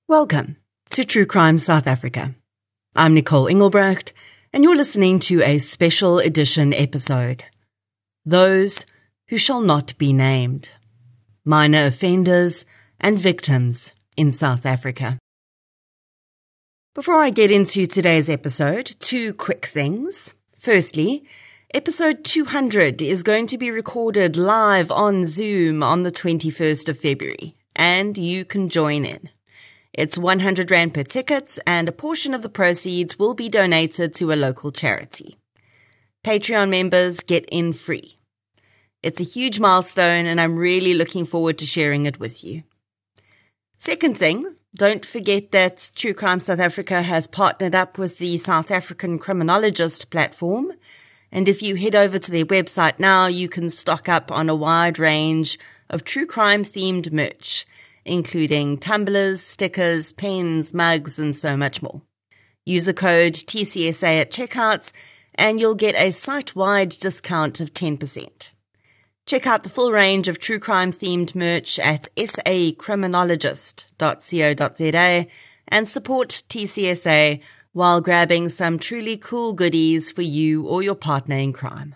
Welcome to True Crime South Africa. I'm Nicole Engelbrecht, and you're listening to a special edition episode. Those who shall not be named. Minor offenders and victims in South Africa. Before I get into today's episode, two quick things. Firstly, episode 200 is going to be recorded live on Zoom on the 21st of February, and you can join in. It's 100 Rand per ticket, and a portion of the proceeds will be donated to a local charity. Patreon members get in free. It's a huge milestone, and I'm really looking forward to sharing it with you. Second thing, don't forget that True Crime South Africa has partnered up with the South African Criminologist platform, and if you head over to their website now, you can stock up on a wide range of true crime-themed merch, including tumblers, stickers, pens, mugs, and so much more. Use the code TCSA at checkouts, and you'll get a site-wide discount of 10%. Check out the full range of true crime-themed merch at sacriminologist.co.za and support TCSA while grabbing some truly cool goodies for you or your partner in crime.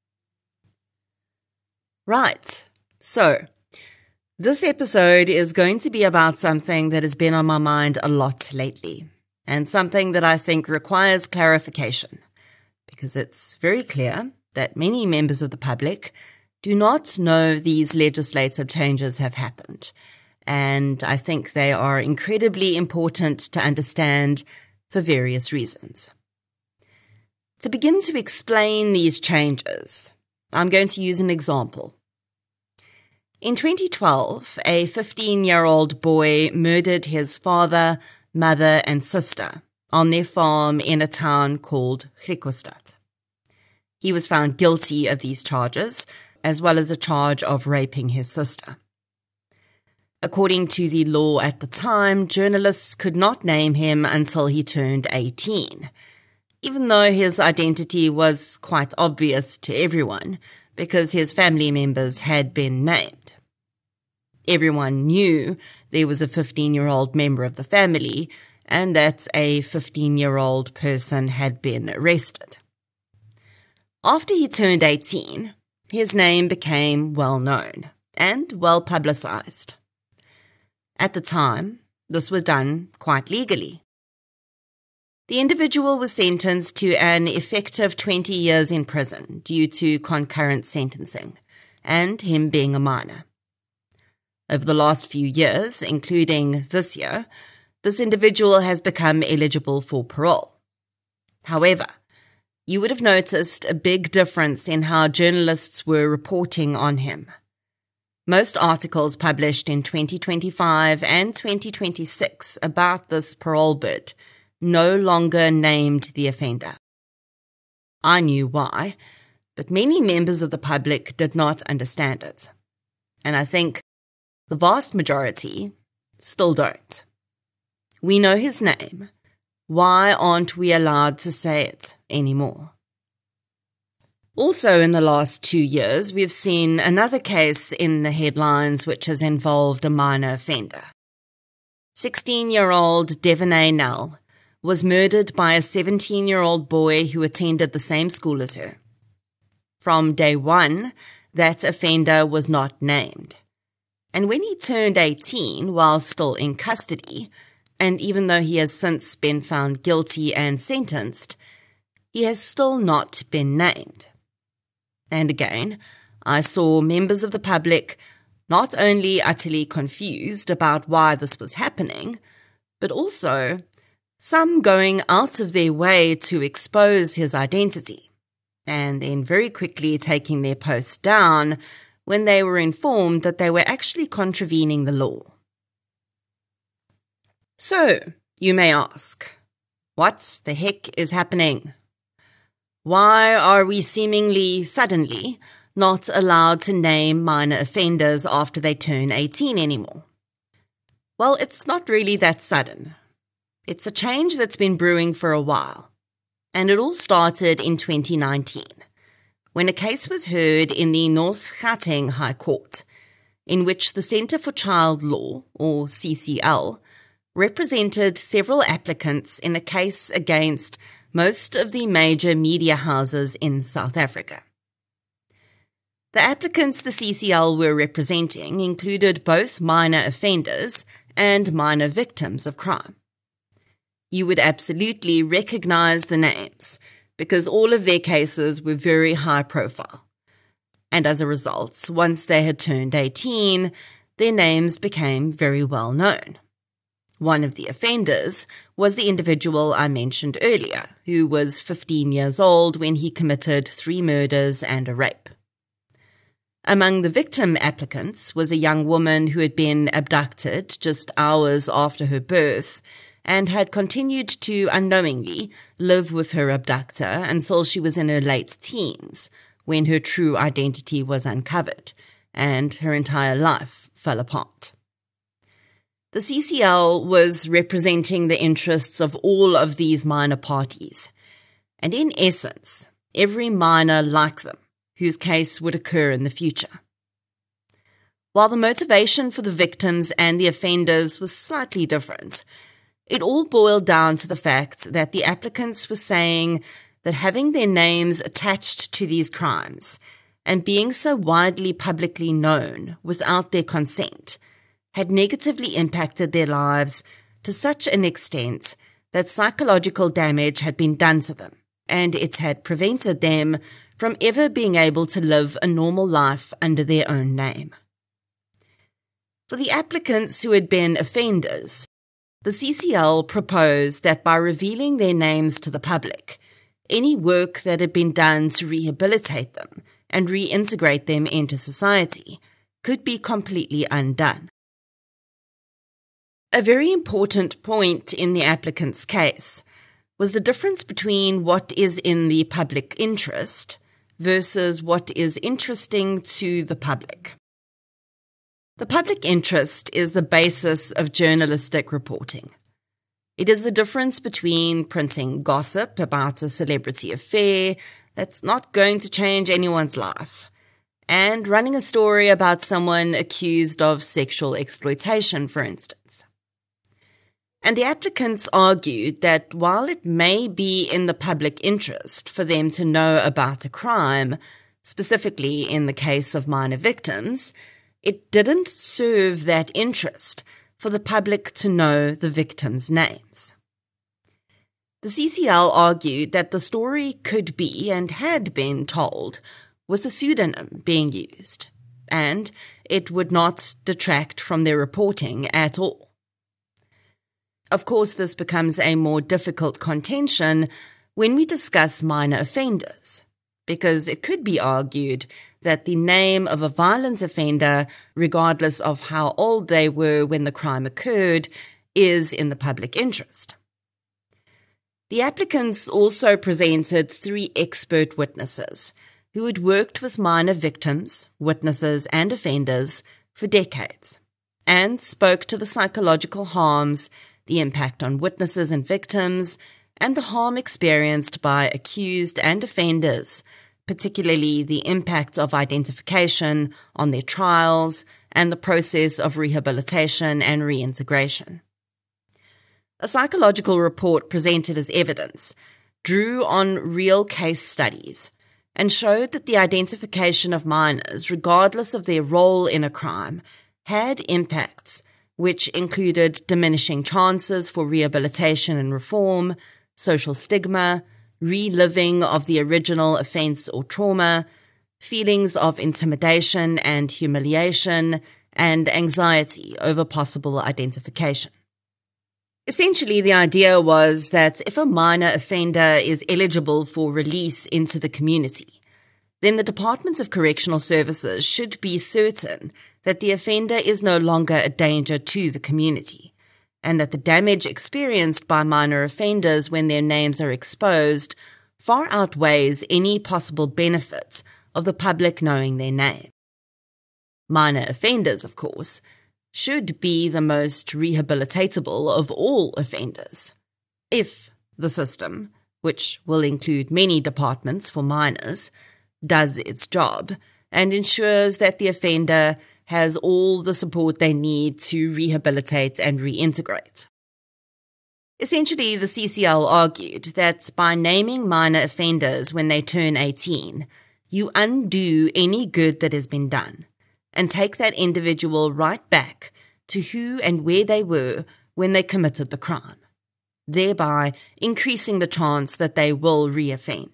Right, so this episode is going to be about something that has been on my mind a lot lately, and something that I think requires clarification, because it's very clear that many members of the public do not know these legislative changes have happened, and I think they are incredibly important to understand for various reasons. To begin to explain these changes, I'm going to use an example. In 2012, a 15-year-old boy murdered his father, mother, and sister on their farm in a town called Griquastad. He was found guilty of these charges, as well as a charge of raping his sister. According to the law at the time, journalists could not name him until he turned 18, even though his identity was quite obvious to everyone because his family members had been named. Everyone knew there was a 15-year-old member of the family and that a 15-year-old person had been arrested. After he turned 18, his name became well known and well publicized. At the time, this was done quite legally. The individual was sentenced to an effective 20 years in prison due to concurrent sentencing, and him being a minor. Over the last few years, including this year, this individual has become eligible for parole. However, you would have noticed a big difference in how journalists were reporting on him. Most articles published in 2025 and 2026 about this parole bid no longer named the offender. I knew why, but many members of the public did not understand it. And I think the vast majority still don't. We know his name. Why aren't we allowed to say it anymore? Also, in the last 2 years, we've seen another case in the headlines which has involved a minor offender. 16-year-old Devonay Nell was murdered by a 17-year-old boy who attended the same school as her. From day one, that offender was not named. And when he turned 18 while still in custody, and even though he has since been found guilty and sentenced, he has still not been named. And again, I saw members of the public not only utterly confused about why this was happening, but also some going out of their way to expose his identity, and then very quickly taking their posts down when they were informed that they were actually contravening the law. So, you may ask, what the heck is happening? Why are we seemingly, suddenly, not allowed to name minor offenders after they turn 18 anymore? Well, it's not really that sudden. It's a change that's been brewing for a while, and it all started in 2019, when a case was heard in the North Gauteng High Court, in which the Centre for Child Law, or CCL, represented several applicants in a case against most of the major media houses in South Africa. The applicants the CCL were representing included both minor offenders and minor victims of crime. You would absolutely recognize the names because all of their cases were very high profile. And as a result, once they had turned 18, their names became very well known. One of the offenders was the individual I mentioned earlier, who was 15 years old when he committed 3 murders and a rape. Among the victim applicants was a young woman who had been abducted just hours after her birth and had continued to unknowingly live with her abductor until she was in her late teens, when her true identity was uncovered and her entire life fell apart. The CCL was representing the interests of all of these minor parties, and in essence, every minor like them, whose case would occur in the future. While the motivation for the victims and the offenders was slightly different, it all boiled down to the fact that the applicants were saying that having their names attached to these crimes and being so widely publicly known without their consent had negatively impacted their lives to such an extent that psychological damage had been done to them, and it had prevented them from ever being able to live a normal life under their own name. For the applicants who had been offenders, the CCL proposed that by revealing their names to the public, any work that had been done to rehabilitate them and reintegrate them into society could be completely undone. A very important point in the applicant's case was the difference between what is in the public interest versus what is interesting to the public. The public interest is the basis of journalistic reporting. It is the difference between printing gossip about a celebrity affair that's not going to change anyone's life and running a story about someone accused of sexual exploitation, for instance. And the applicants argued that while it may be in the public interest for them to know about a crime, specifically in the case of minor victims, it didn't serve that interest for the public to know the victims' names. The CCL argued that the story could be and had been told with a pseudonym being used, and it would not detract from their reporting at all. Of course, this becomes a more difficult contention when we discuss minor offenders, because it could be argued that the name of a violent offender, regardless of how old they were when the crime occurred, is in the public interest. The applicants also presented 3 expert witnesses who had worked with minor victims, witnesses, and offenders for decades, and spoke to the psychological harms, the impact on witnesses and victims, and the harm experienced by accused and offenders, particularly the impact of identification on their trials and the process of rehabilitation and reintegration. A psychological report presented as evidence drew on real case studies and showed that the identification of minors, regardless of their role in a crime, had impacts which included diminishing chances for rehabilitation and reform, social stigma, reliving of the original offense or trauma, feelings of intimidation and humiliation, and anxiety over possible identification. Essentially, the idea was that if a minor offender is eligible for release into the community, then the Department of Correctional Services should be certain that the offender is no longer a danger to the community, and that the damage experienced by minor offenders when their names are exposed far outweighs any possible benefit of the public knowing their name. Minor offenders, of course, should be the most rehabilitatable of all offenders, if the system, which will include many departments for minors, does its job and ensures that the offender has all the support they need to rehabilitate and reintegrate. Essentially, the CCL argued that by naming minor offenders when they turn 18, you undo any good that has been done and take that individual right back to who and where they were when they committed the crime, thereby increasing the chance that they will reoffend.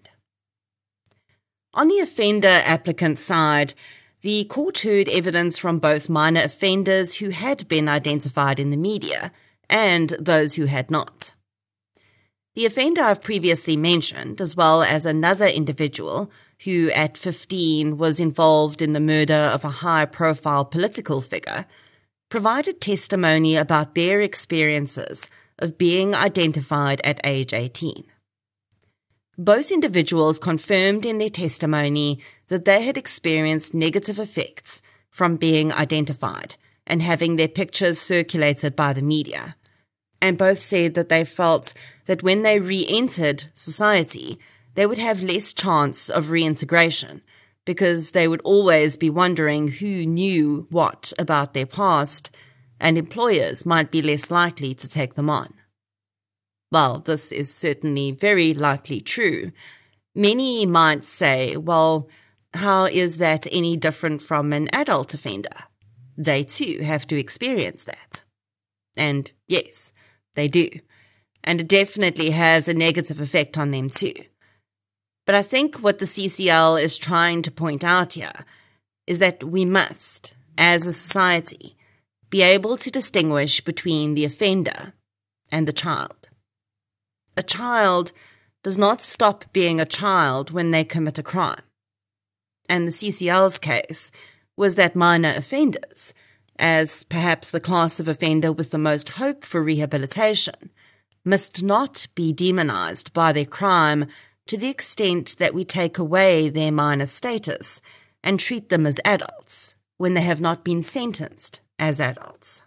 On the offender applicant side, the court heard evidence from both minor offenders who had been identified in the media and those who had not. The offender I've previously mentioned, as well as another individual who at 15 was involved in the murder of a high-profile political figure, provided testimony about their experiences of being identified at age 18. Both individuals confirmed in their testimony that they had experienced negative effects from being identified and having their pictures circulated by the media, and both said that they felt that when they re-entered society, they would have less chance of reintegration because they would always be wondering who knew what about their past, and employers might be less likely to take them on. Well, this is certainly very likely true. Many might say, well, how is that any different from an adult offender? They too have to experience that. And yes, they do. And it definitely has a negative effect on them too. But I think what the CCL is trying to point out here is that we must, as a society, be able to distinguish between the offender and the child. A child does not stop being a child when they commit a crime. And the CCL's case was that minor offenders, as perhaps the class of offender with the most hope for rehabilitation, must not be demonized by their crime to the extent that we take away their minor status and treat them as adults when they have not been sentenced as adults.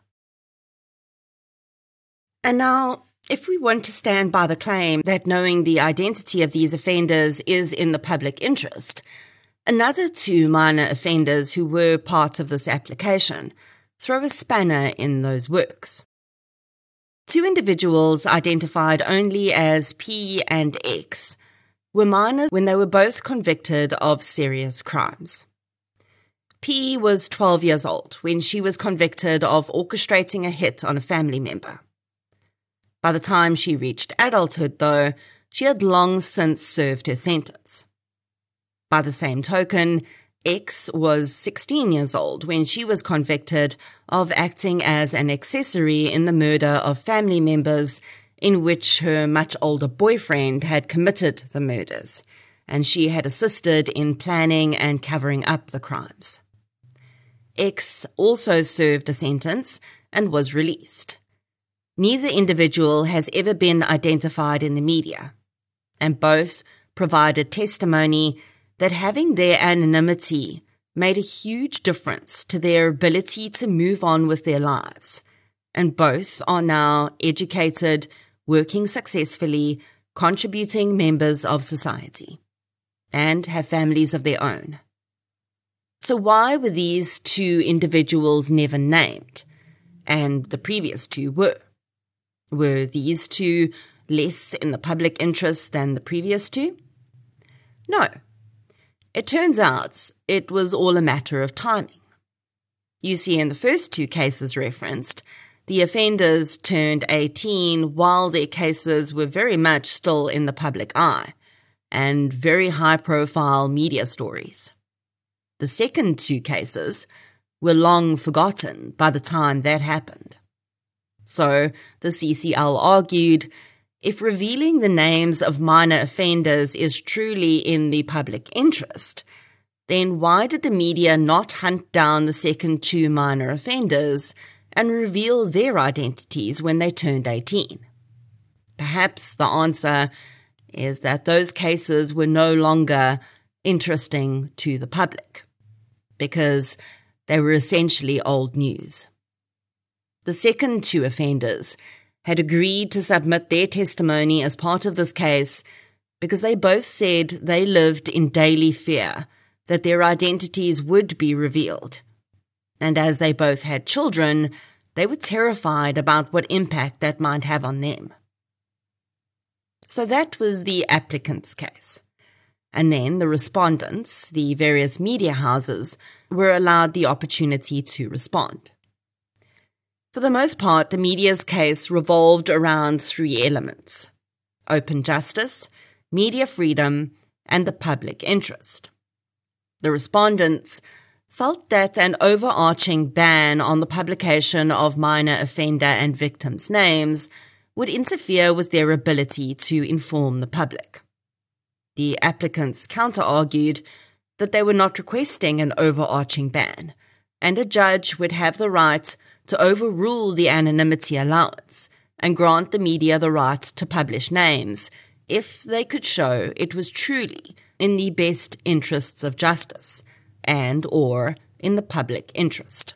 And now, if we want to stand by the claim that knowing the identity of these offenders is in the public interest, another two minor offenders who were part of this application throw a spanner in those works. Two individuals identified only as P and X were minors when they were both convicted of serious crimes. P was 12 years old when she was convicted of orchestrating a hit on a family member. By the time she reached adulthood, though, she had long since served her sentence. By the same token, X was 16 years old when she was convicted of acting as an accessory in the murder of family members in which her much older boyfriend had committed the murders, and she had assisted in planning and covering up the crimes. X also served a sentence and was released. Neither individual has ever been identified in the media, and both provided testimony that having their anonymity made a huge difference to their ability to move on with their lives, and both are now educated, working successfully, contributing members of society, and have families of their own. So why were these two individuals never named, and the previous two were? Were these two less in the public interest than the previous two? No. It turns out it was all a matter of timing. You see, in the first two cases referenced, the offenders turned 18 while their cases were very much still in the public eye and very high-profile media stories. The second two cases were long forgotten by the time that happened. So, the CCL argued, if revealing the names of minor offenders is truly in the public interest, then why did the media not hunt down the second two minor offenders and reveal their identities when they turned 18? Perhaps the answer is that those cases were no longer interesting to the public, because they were essentially old news. The second two offenders had agreed to submit their testimony as part of this case because they both said they lived in daily fear that their identities would be revealed. And as they both had children, they were terrified about what impact that might have on them. So that was the applicant's case. And then the respondents, the various media houses, were allowed the opportunity to respond. For the most part, the media's case revolved around three elements: open justice, media freedom, and the public interest. The respondents felt that an overarching ban on the publication of minor offender and victims' names would interfere with their ability to inform the public. The applicants counter-argued that they were not requesting an overarching ban, and a judge would have the right to overrule the anonymity allowance and grant the media the right to publish names if they could show it was truly in the best interests of justice and/or in the public interest.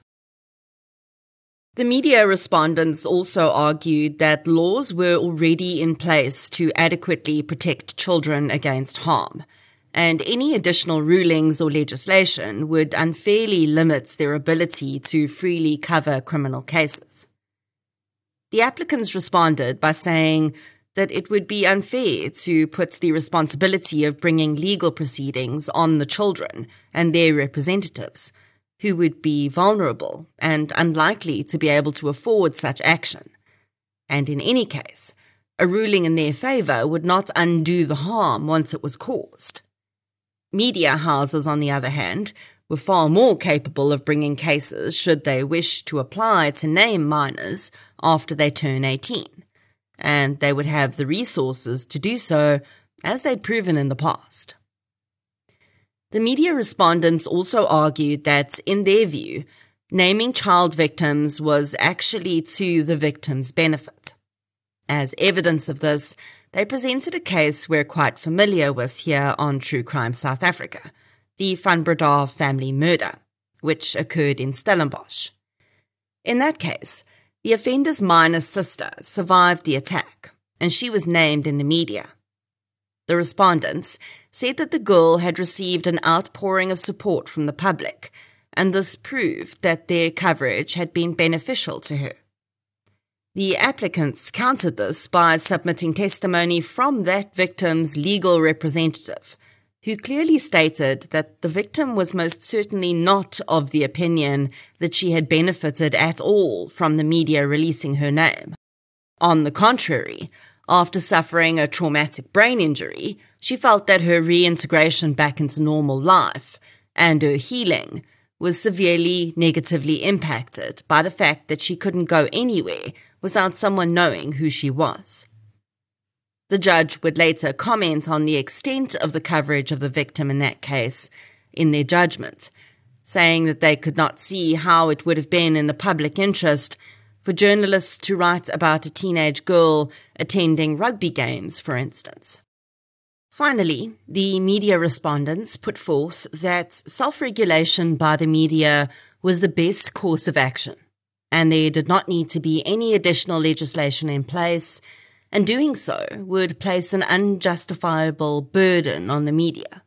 The media respondents also argued that laws were already in place to adequately protect children against harm, and any additional rulings or legislation would unfairly limit their ability to freely cover criminal cases. The applicants responded by saying that it would be unfair to put the responsibility of bringing legal proceedings on the children and their representatives, who would be vulnerable and unlikely to be able to afford such action. And in any case, a ruling in their favour would not undo the harm once it was caused. Media houses, on the other hand, were far more capable of bringing cases should they wish to apply to name minors after they turn 18, and they would have the resources to do so, as they'd proven in the past. The media respondents also argued that, in their view, naming child victims was actually to the victim's benefit. As evidence of this, they presented a case we're quite familiar with here on True Crime South Africa, the Van Breda family murder, which occurred in Stellenbosch. In that case, the offender's minor sister survived the attack, and she was named in the media. The respondents said that the girl had received an outpouring of support from the public, and this proved that their coverage had been beneficial to her. The applicants countered this by submitting testimony from that victim's legal representative, who clearly stated that the victim was most certainly not of the opinion that she had benefited at all from the media releasing her name. On the contrary, after suffering a traumatic brain injury, she felt that her reintegration back into normal life and her healing was severely negatively impacted by the fact that she couldn't go anywhere without someone knowing who she was. The judge would later comment on the extent of the coverage of the victim in that case in their judgment, saying that they could not see how it would have been in the public interest for journalists to write about a teenage girl attending rugby games, for instance. Finally, the media respondents put forth that self-regulation by the media was the best course of action, and there did not need to be any additional legislation in place, and doing so would place an unjustifiable burden on the media.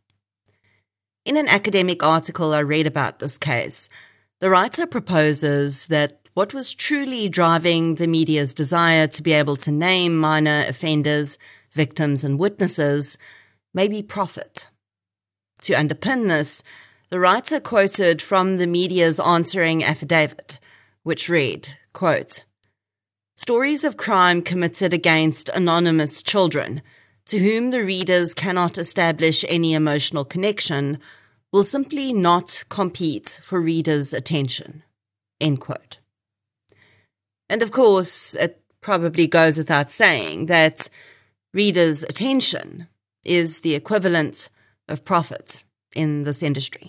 In an academic article I read about this case, the writer proposes that what was truly driving the media's desire to be able to name minor offenders, victims, and witnesses may be profit. To underpin this, the writer quoted from the media's answering affidavit, which read, quote, "Stories of crime committed against anonymous children, to whom the readers cannot establish any emotional connection, will simply not compete for readers' attention." End quote. And of course, it probably goes without saying that readers' attention is the equivalent of profit in this industry.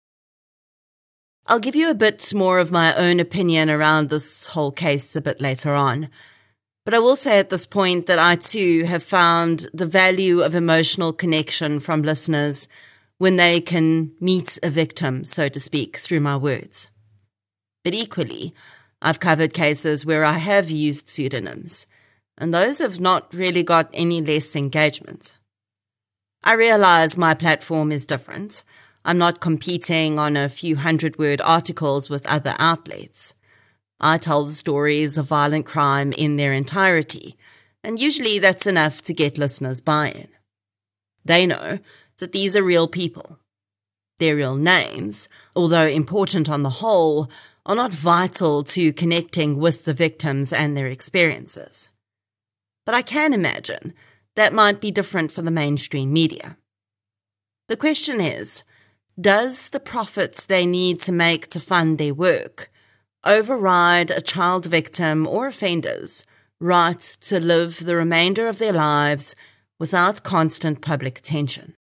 I'll give you a bit more of my own opinion around this whole case a bit later on, but I will say at this point that I too have found the value of emotional connection from listeners when they can meet a victim, so to speak, through my words. But equally, I've covered cases where I have used pseudonyms, and those have not really got any less engagement. I realize my platform is different. I'm not competing on a few 100-word articles with other outlets. I tell the stories of violent crime in their entirety, and usually that's enough to get listeners buy-in. They know that these are real people. Their real names, although important on the whole, are not vital to connecting with the victims and their experiences. But I can imagine that might be different for the mainstream media. The question is, does the profits they need to make to fund their work override a child victim or offender's right to live the remainder of their lives without constant public attention?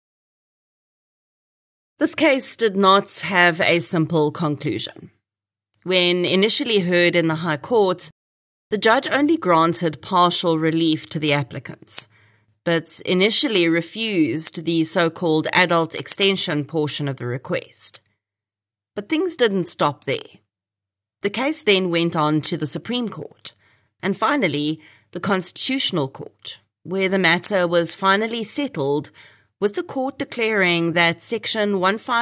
This case did not have a simple conclusion. When initially heard in the High Court, the judge only granted partial relief to the applicants, but initially refused the so-called adult extension portion of the request. But things didn't stop there. The case then went on to the Supreme Court, and finally the Constitutional Court, where the matter was finally settled, with the court declaring that Section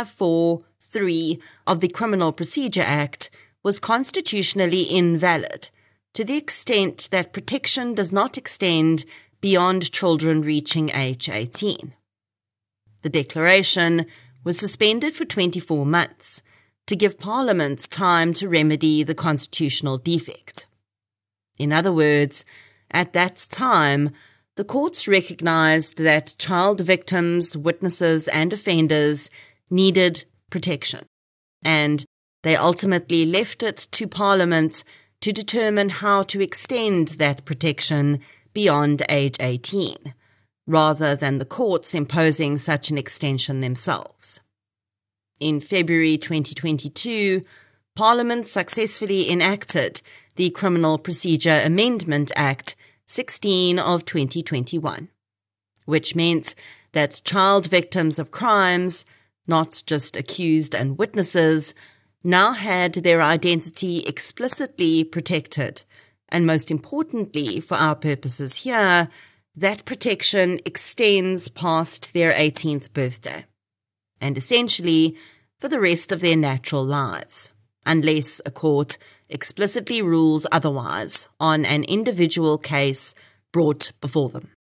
154(3) of the Criminal Procedure Act was constitutionally invalid to the extent that protection does not extend beyond children reaching age 18. The declaration was suspended for 24 months to give Parliament time to remedy the constitutional defect. In other words, at that time, the courts recognised that child victims, witnesses and offenders needed protection, and they ultimately left it to Parliament to determine how to extend that protection beyond age 18, rather than the courts imposing such an extension themselves. In February 2022, Parliament successfully enacted the Criminal Procedure Amendment Act 16 of 2021, which meant that child victims of crimes, not just accused and witnesses, now had their identity explicitly protected, and most importantly for our purposes here, that protection extends past their 18th birthday, and essentially for the rest of their natural lives, unless a court explicitly rules otherwise on an individual case brought before them.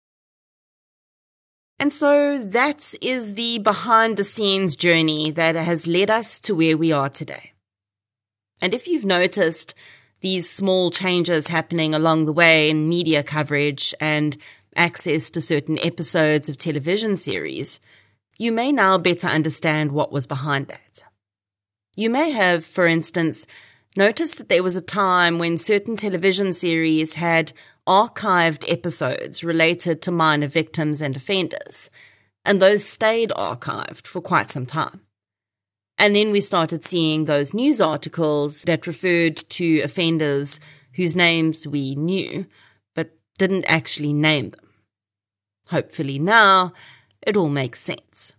And so that is the behind-the-scenes journey that has led us to where we are today. And if you've noticed these small changes happening along the way in media coverage and access to certain episodes of television series, you may now better understand what was behind that. You may have, for instance, noticed that there was a time when certain television series had archived episodes related to minor victims and offenders, and those stayed archived for quite some time. And then we started seeing those news articles that referred to offenders whose names we knew, but didn't actually name them. Hopefully now, it all makes sense.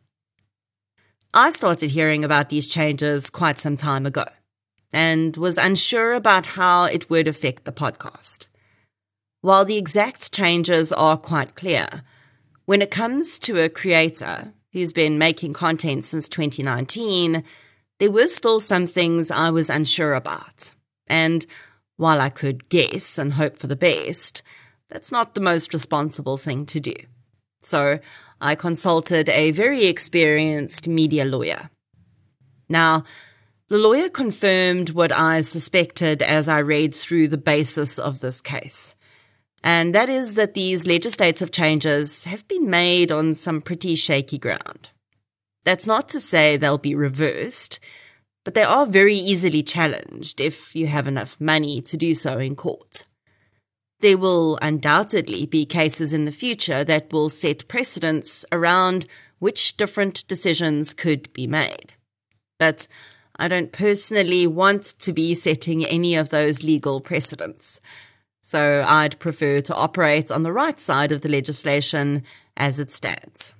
I started hearing about these changes quite some time ago, and was unsure about how it would affect the podcast. While the exact changes are quite clear, when it comes to a creator who's been making content since 2019, there were still some things I was unsure about. And while I could guess and hope for the best, that's not the most responsible thing to do. So I consulted a very experienced media lawyer. Now, the lawyer confirmed what I suspected as I read through the basis of this case, and that is that these legislative changes have been made on some pretty shaky ground. That's not to say they'll be reversed, but they are very easily challenged if you have enough money to do so in court. There will undoubtedly be cases in the future that will set precedents around which different decisions could be made. But I don't personally want to be setting any of those legal precedents, so I'd prefer to operate on the right side of the legislation as it stands.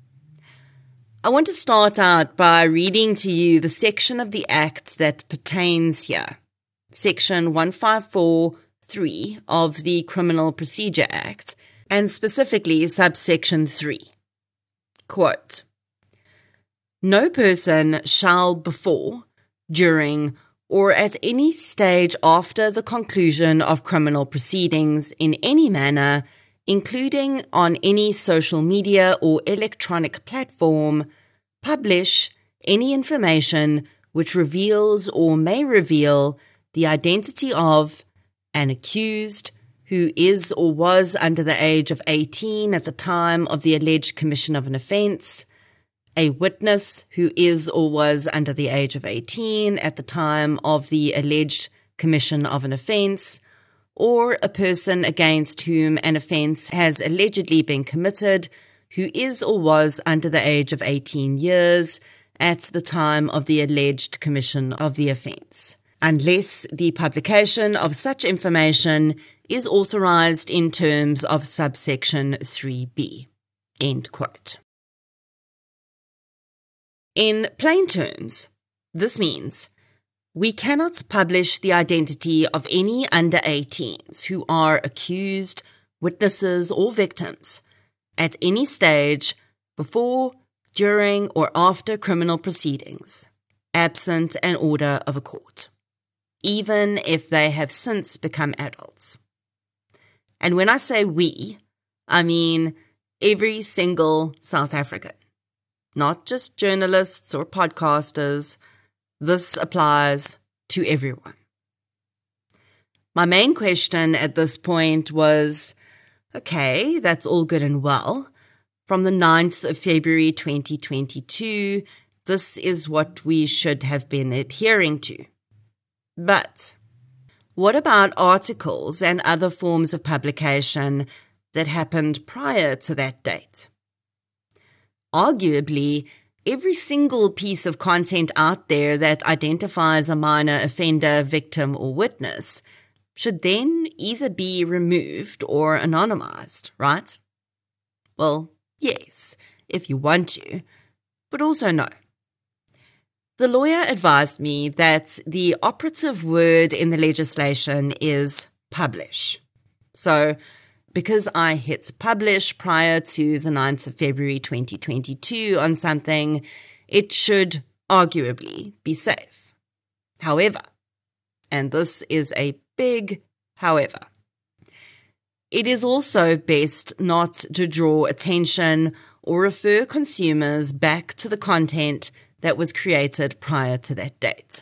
I want to start out by reading to you the section of the Act that pertains here, Section 154(3) of the Criminal Procedure Act, and specifically subsection 3. Quote, "No person shall before, during, or at any stage after the conclusion of criminal proceedings in any manner, including on any social media or electronic platform, publish any information which reveals or may reveal the identity of an accused who is or was under the age of 18 at the time of the alleged commission of an offence, a witness who is or was under the age of 18 at the time of the alleged commission of an offence, or a person against whom an offence has allegedly been committed who is or was under the age of 18 years at the time of the alleged commission of the offence, unless the publication of such information is authorized in terms of subsection 3b. End quote. In plain terms, this means we cannot publish the identity of any under 18s who are accused, witnesses, or victims at any stage before, during, or after criminal proceedings, absent an order of a court, even if they have since become adults. And when I say we, I mean every single South African, not just journalists or podcasters. This applies to everyone. My main question at this point was, okay, that's all good and well. From the 9th of February 2022, this is what we should have been adhering to. But what about articles and other forms of publication that happened prior to that date? Arguably, every single piece of content out there that identifies a minor offender, victim, or witness should then either be removed or anonymized, right? Well, yes, if you want to, but also no. The lawyer advised me that the operative word in the legislation is publish. So, because I hit publish prior to the 9th of February 2022 on something, it should arguably be safe. However, and this is a big however, it is also best not to draw attention or refer consumers back to the content that was created prior to that date.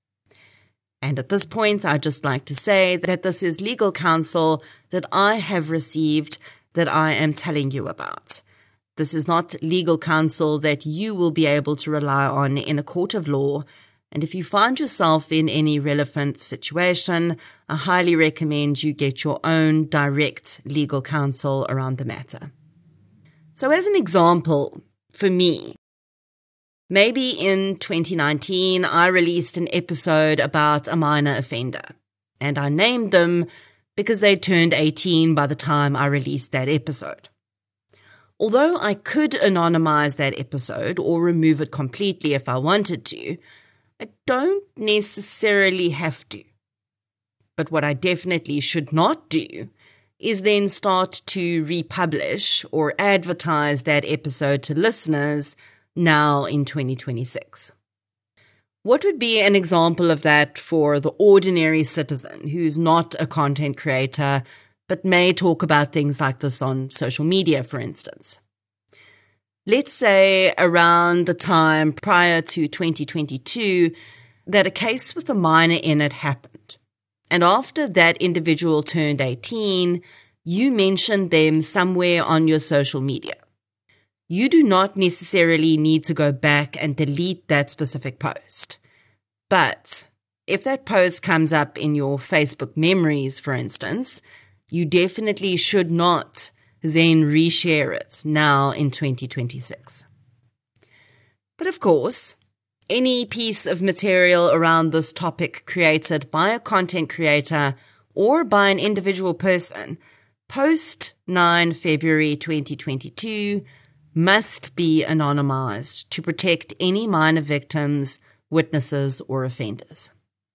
And at this point, I'd just like to say that this is legal counsel that I have received that I am telling you about. This is not legal counsel that you will be able to rely on in a court of law. And if you find yourself in any relevant situation, I highly recommend you get your own direct legal counsel around the matter. So as an example, for me, maybe in 2019, I released an episode about a minor offender, and I named them because they turned 18 by the time I released that episode. Although I could anonymize that episode or remove it completely if I wanted to, I don't necessarily have to. But what I definitely should not do is then start to republish or advertise that episode to listeners now in 2026. What would be an example of that for the ordinary citizen who's not a content creator but may talk about things like this on social media, for instance? Let's say around the time prior to 2022 that a case with a minor in it happened. And after that individual turned 18, you mentioned them somewhere on your social media. You do not necessarily need to go back and delete that specific post. But if that post comes up in your Facebook memories, for instance, you definitely should not then reshare it now in 2026. But of course, any piece of material around this topic created by a content creator or by an individual person post 9 February 2022 must be anonymized to protect any minor victims, witnesses, or offenders.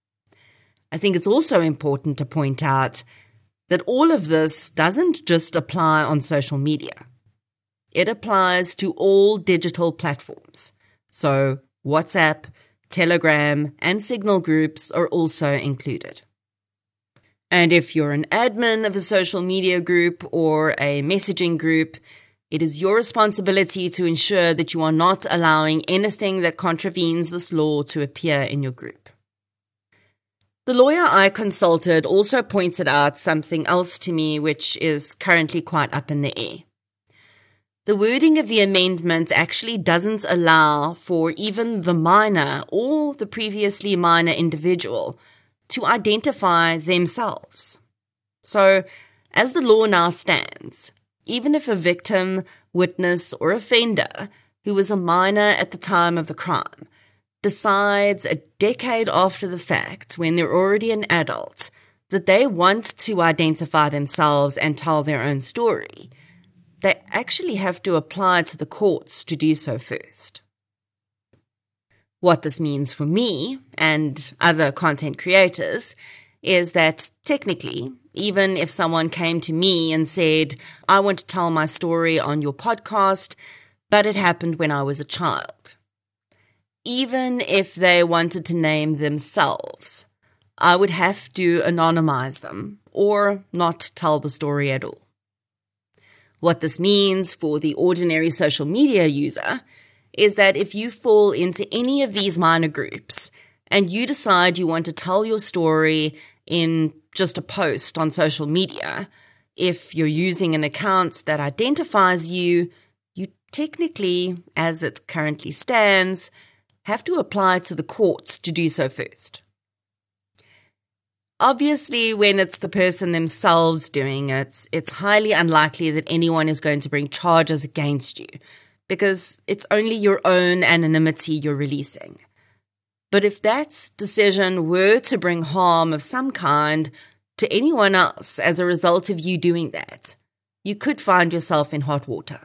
I think it's also important to point out that all of this doesn't just apply on social media. It applies to all digital platforms. So WhatsApp, Telegram, and Signal groups are also included. And if you're an admin of a social media group or a messaging group, it is your responsibility to ensure that you are not allowing anything that contravenes this law to appear in your group. The lawyer I consulted also pointed out something else to me which is currently quite up in the air. The wording of the amendment actually doesn't allow for even the minor or the previously minor individual to identify themselves. So, as the law now stands, even if a victim, witness, or offender who was a minor at the time of the crime decides a decade after the fact, when they're already an adult, that they want to identify themselves and tell their own story, they actually have to apply to the courts to do so first. What this means for me and other content creators is that technically, even if someone came to me and said, I want to tell my story on your podcast, but it happened when I was a child. Even if they wanted to name themselves, I would have to anonymize them or not tell the story at all. What this means for the ordinary social media user is that if you fall into any of these minor groups and you decide you want to tell your story in just a post on social media, if you're using an account that identifies you, you technically, as it currently stands, have to apply to the courts to do so first. Obviously, when it's the person themselves doing it, it's highly unlikely that anyone is going to bring charges against you, because it's only your own anonymity you're releasing. But if that decision were to bring harm of some kind to anyone else as a result of you doing that, you could find yourself in hot water.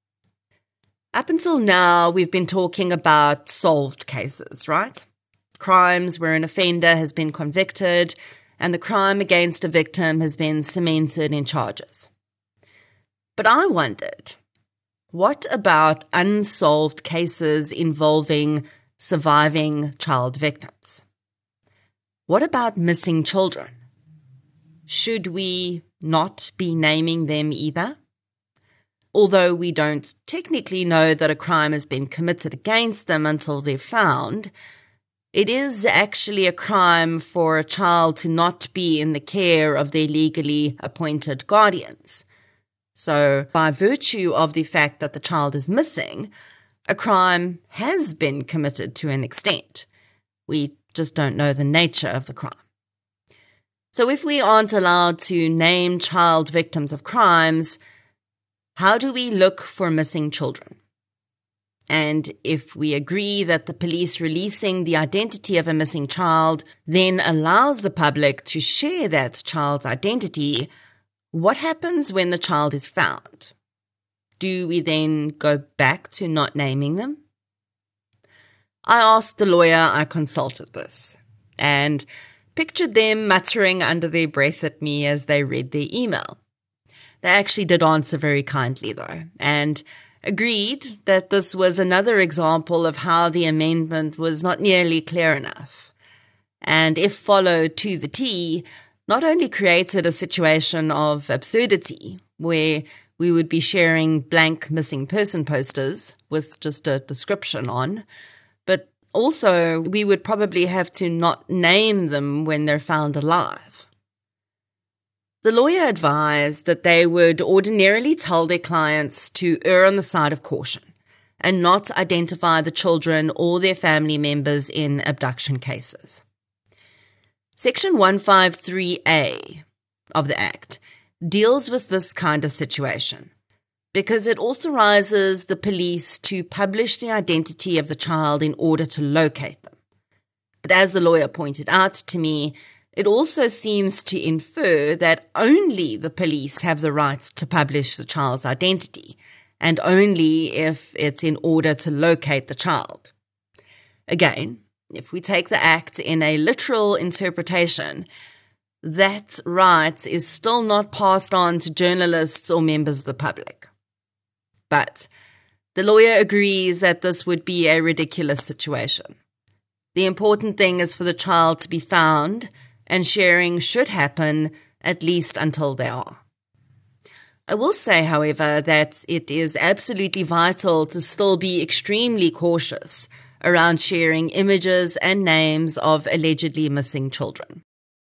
Up until now, we've been talking about solved cases, right? Crimes where an offender has been convicted and the crime against a victim has been cemented in charges. But I wondered, what about unsolved cases involving surviving child victims? What about missing children? Should we not be naming them either? Although we don't technically know that a crime has been committed against them until they're found, it is actually a crime for a child to not be in the care of their legally appointed guardians. So, by virtue of the fact that the child is missing, a crime has been committed to an extent. We just don't know the nature of the crime. So if we aren't allowed to name child victims of crimes, how do we look for missing children? And if we agree that the police releasing the identity of a missing child then allows the public to share that child's identity, what happens when the child is found? Do we then go back to not naming them? I asked the lawyer I consulted this and pictured them muttering under their breath at me as they read their email. They actually did answer very kindly though, and agreed that this was another example of how the amendment was not nearly clear enough, and if followed to the T, not only created a situation of absurdity where we would be sharing blank missing person posters with just a description on, but also we would probably have to not name them when they're found alive. The lawyer advised that they would ordinarily tell their clients to err on the side of caution and not identify the children or their family members in abduction cases. Section 153A of the Act deals with this kind of situation because it authorizes the police to publish the identity of the child in order to locate them. But as the lawyer pointed out to me, it also seems to infer that only the police have the right to publish the child's identity, and only if it's in order to locate the child. Again, if we take the Act in a literal interpretation, that right is still not passed on to journalists or members of the public. But the lawyer agrees that this would be a ridiculous situation. The important thing is for the child to be found, and sharing should happen at least until they are. I will say, however, that it is absolutely vital to still be extremely cautious around sharing images and names of allegedly missing children.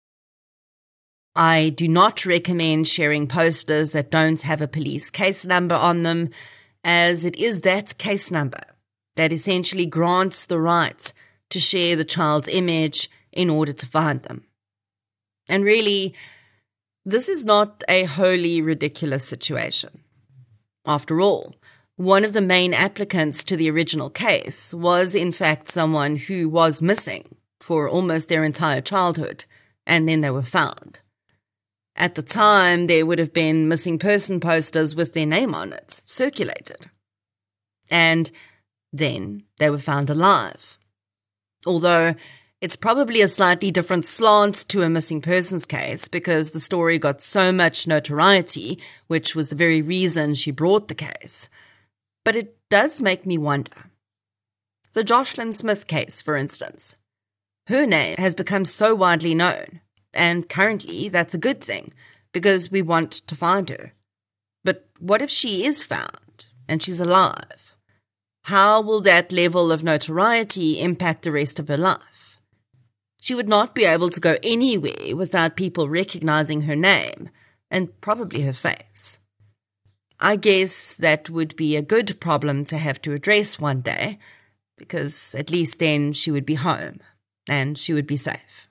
I do not recommend sharing posters that don't have a police case number on them, as it is that case number that essentially grants the right to share the child's image in order to find them. And really, this is not a wholly ridiculous situation. After all, one of the main applicants to the original case was in fact someone who was missing for almost their entire childhood, and then they were found. At the time, there would have been missing person posters with their name on it circulated. And then they were found alive. Although it's probably a slightly different slant to a missing persons case because the story got so much notoriety, which was the very reason she brought the case. But it does make me wonder. The Jocelyn Smith case, for instance. Her name has become so widely known, and currently that's a good thing because we want to find her. But what if she is found and she's alive? How will that level of notoriety impact the rest of her life? She would not be able to go anywhere without people recognizing her name and probably her face. I guess that would be a good problem to have to address one day, because at least then she would be home and she would be safe.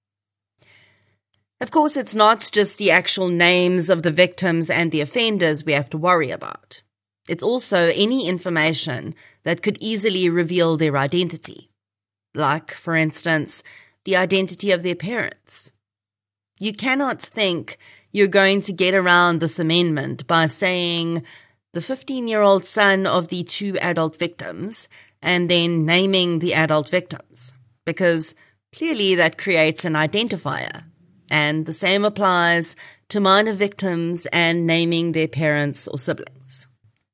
Of course, it's not just the actual names of the victims and the offenders we have to worry about. It's also any information that could easily reveal their identity. Like, for instance, the identity of their parents. You cannot think you're going to get around this amendment by saying the 15-year-old son of the 2 adult victims and then naming the adult victims, because clearly that creates an identifier. And the same applies to minor victims and naming their parents or siblings.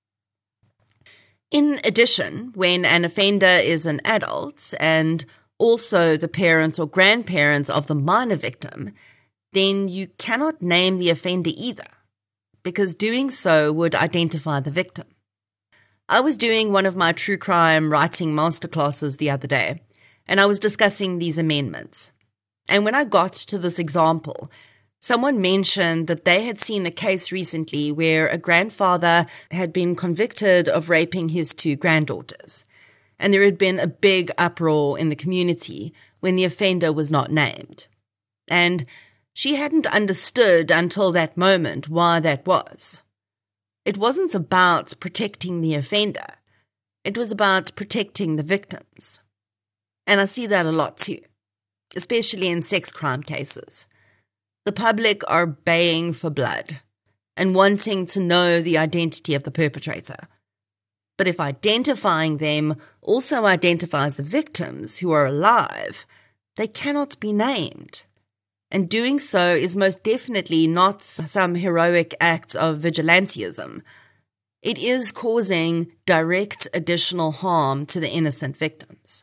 In addition, when an offender is an adult and also the parents or grandparents of the minor victim, then you cannot name the offender either, because doing so would identify the victim. I was doing one of my true crime writing masterclasses the other day, and I was discussing these amendments. And when I got to this example, someone mentioned that they had seen a case recently where a grandfather had been convicted of raping his 2 granddaughters. And there had been a big uproar in the community when the offender was not named. And she hadn't understood until that moment why that was. It wasn't about protecting the offender. It was about protecting the victims. And I see that a lot too, especially in sex crime cases. The public are baying for blood and wanting to know the identity of the perpetrator. But if identifying them also identifies the victims who are alive, they cannot be named. And doing so is most definitely not some heroic act of vigilantism. It is causing direct additional harm to the innocent victims.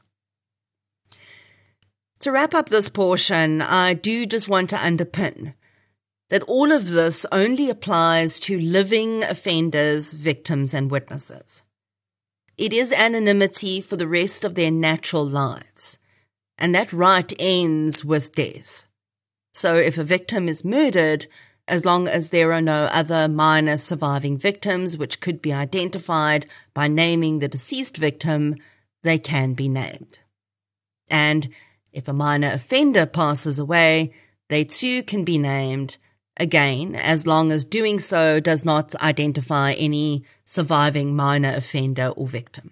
To wrap up this portion, I do just want to underpin that all of this only applies to living offenders, victims, and witnesses. It is anonymity for the rest of their natural lives, and that right ends with death. So if a victim is murdered, as long as there are no other minor surviving victims which could be identified by naming the deceased victim, they can be named. And if a minor offender passes away, they too can be named, again, as long as doing so does not identify any surviving minor offender or victim.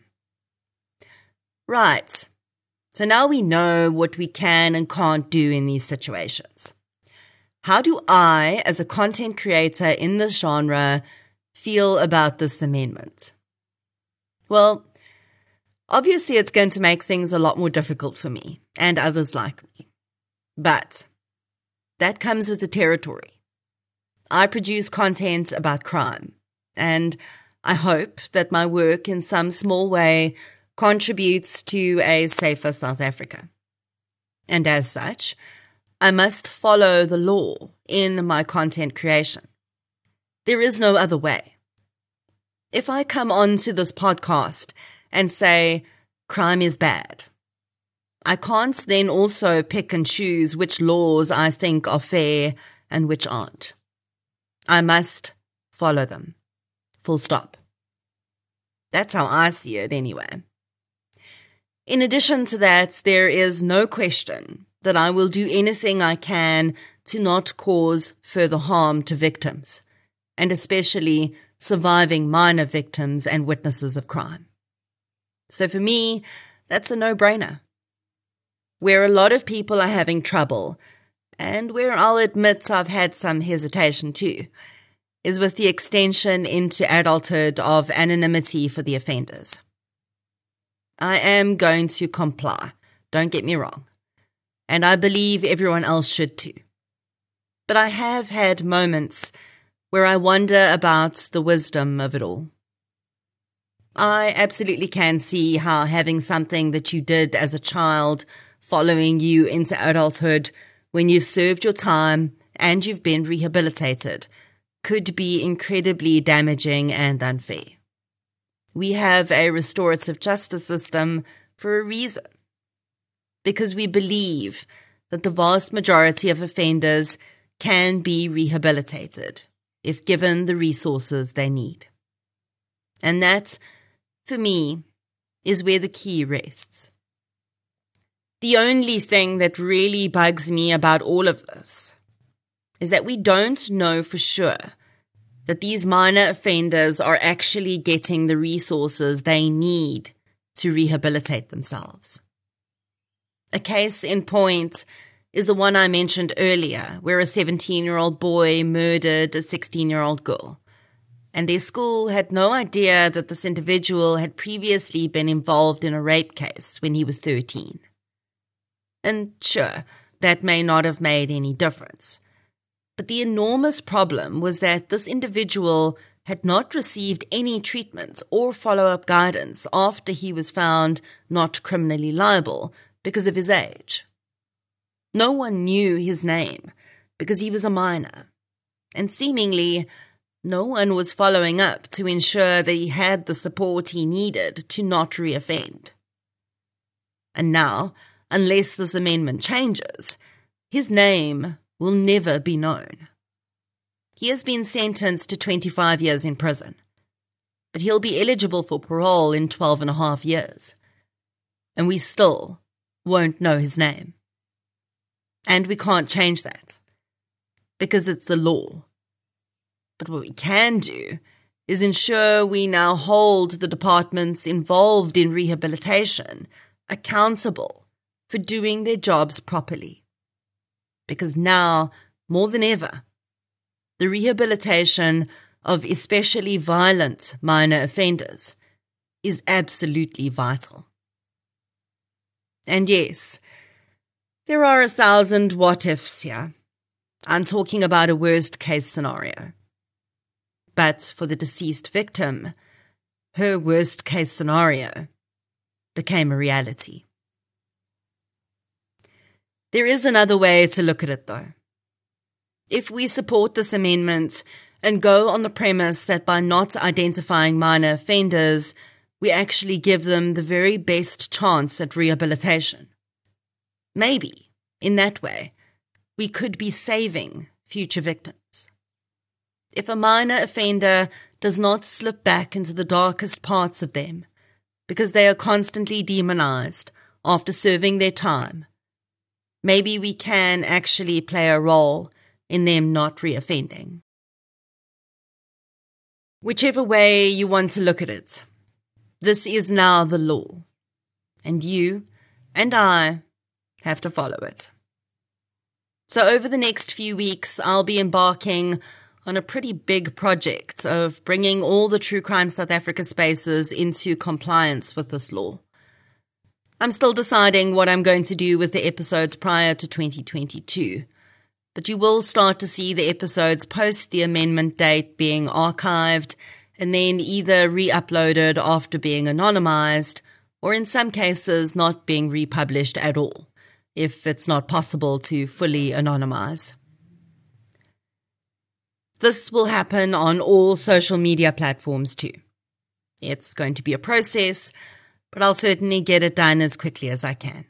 Right. So now we know what we can and can't do in these situations. How do I, as a content creator in this genre, feel about this amendment? Well, obviously it's going to make things a lot more difficult for me and others like me. But that comes with the territory. I produce content about crime, and I hope that my work in some small way contributes to a safer South Africa. And as such, I must follow the law in my content creation. There is no other way. If I come onto this podcast and say crime is bad, I can't then also pick and choose which laws I think are fair and which aren't. I must follow them. Full stop. That's how I see it anyway. In addition to that, there is no question that I will do anything I can to not cause further harm to victims, and especially surviving minor victims and witnesses of crime. So for me, that's a no-brainer. Where a lot of people are having trouble, and where I'll admit I've had some hesitation too, is with the extension into adulthood of anonymity for the offenders. I am going to comply, don't get me wrong, and I believe everyone else should too. But I have had moments where I wonder about the wisdom of it all. I absolutely can see how having something that you did as a child following you into adulthood when you've served your time and you've been rehabilitated could be incredibly damaging and unfair. We have a restorative justice system for a reason, because we believe that the vast majority of offenders can be rehabilitated if given the resources they need. And that, for me, is where the key rests. The only thing that really bugs me about all of this is that we don't know for sure that these minor offenders are actually getting the resources they need to rehabilitate themselves. A case in point is the one I mentioned earlier, where a 17-year-old boy murdered a 16-year-old girl, and their school had no idea that this individual had previously been involved in a rape case when he was 13. And sure, that may not have made any difference. But the enormous problem was that this individual had not received any treatment or follow-up guidance after he was found not criminally liable because of his age. No one knew his name because he was a minor, and seemingly no one was following up to ensure that he had the support he needed to not reoffend. And now, unless this amendment changes, his name will never be known. He has been sentenced to 25 years in prison, but he'll be eligible for parole in 12.5 years, and we still won't know his name. And we can't change that, because it's the law. But what we can do is ensure we now hold the departments involved in rehabilitation accountable for doing their jobs properly. Because now, more than ever, the rehabilitation of especially violent minor offenders is absolutely vital. And yes, there are 1,000 what-ifs here. I'm talking about a worst-case scenario. But for the deceased victim, her worst-case scenario became a reality. There is another way to look at it, though. If we support this amendment and go on the premise that by not identifying minor offenders, we actually give them the very best chance at rehabilitation, maybe, in that way, we could be saving future victims. If a minor offender does not slip back into the darkest parts of them because they are constantly demonized after serving their time, maybe we can actually play a role in them not reoffending. Whichever way you want to look at it, this is now the law, and you and I have to follow it. So over the next few weeks, I'll be embarking on a pretty big project of bringing all the True Crime South Africa spaces into compliance with this law. I'm still deciding what I'm going to do with the episodes prior to 2022, but you will start to see the episodes post the amendment date being archived and then either re-uploaded after being anonymized or in some cases not being republished at all, if it's not possible to fully anonymize. This will happen on all social media platforms too. It's going to be a process, but I'll certainly get it done as quickly as I can.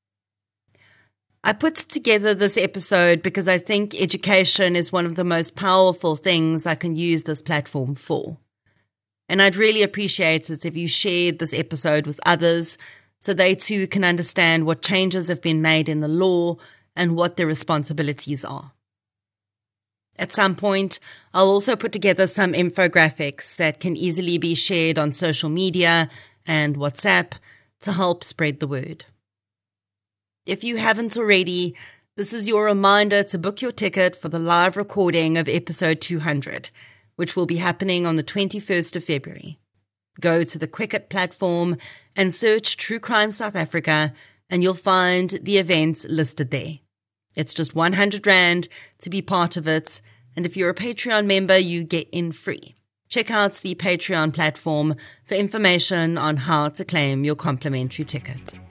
I put together this episode because I think education is one of the most powerful things I can use this platform for. And I'd really appreciate it if you shared this episode with others so they too can understand what changes have been made in the law and what their responsibilities are. At some point, I'll also put together some infographics that can easily be shared on social media and WhatsApp to help spread the word. If you haven't already, this is your reminder to book your ticket for the live recording of episode 200, which will be happening on the 21st of February. Go to the Quicket platform and search True Crime South Africa, and you'll find the event listed there. It's just 100 Rand to be part of it, and if you're a Patreon member, you get in free. Check out the Patreon platform for information on how to claim your complimentary ticket.